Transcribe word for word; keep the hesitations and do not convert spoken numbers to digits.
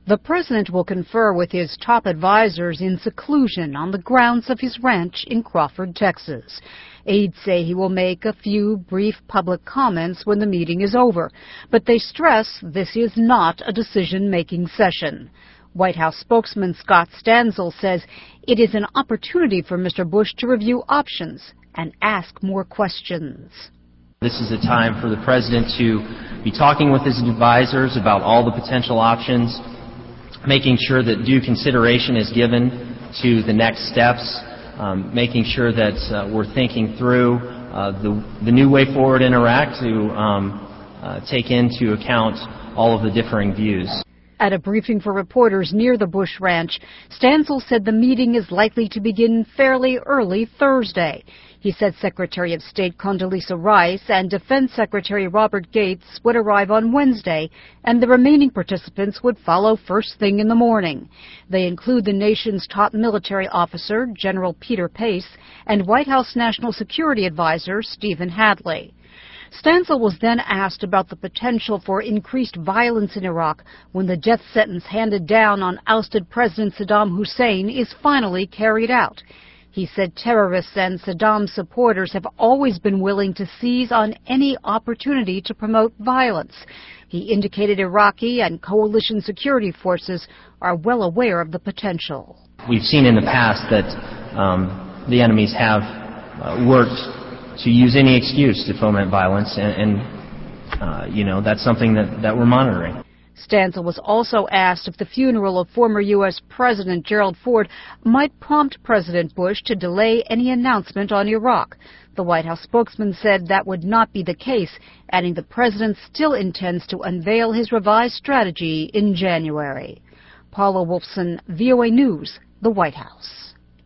The president will confer with his top advisors in seclusion on the grounds of his ranch in Crawford, Texas. Aides say he will make a few brief public comments when the meeting is over, but they stress this is not a decision-making session. White House spokesman Scott Stansel says it is an opportunity for Mister Bush to review options and ask more questions. This is a time for the president to be talking with his advisors about all the potential options, making sure that due consideration is given to the next steps, um, making sure that uh, we're thinking through uh, the, the new way forward in Iraq to um, uh, take into account all of the differing views. At a briefing for reporters near the Bush Ranch, Stansel said the meeting is likely to begin fairly early Thursday. He said Secretary of State Condoleezza Rice and Defense Secretary Robert Gates would arrive on Wednesday, and the remaining participants would follow first thing in the morning. They include the nation's top military officer, General Peter Pace, and White House National Security Advisor Stephen Hadley. Stansel was then asked about the potential for increased violence in Iraq when the death sentence handed down on ousted President Saddam Hussein is finally carried out. He said terrorists and Saddam's supporters have always been willing to seize on any opportunity to promote violence. He indicated Iraqi and coalition security forces are well aware of the potential. We've seen in the past that um, the enemies have uh, worked to use any excuse to foment violence, and, and uh, you know, that's something that, that we're monitoring. Stansel was also asked if the funeral of former U S President Gerald Ford might prompt President Bush to delay any announcement on Iraq. The White House spokesman said that would not be the case, adding the president still intends to unveil his revised strategy in January. Paula Wolfson, V O A News, the White House.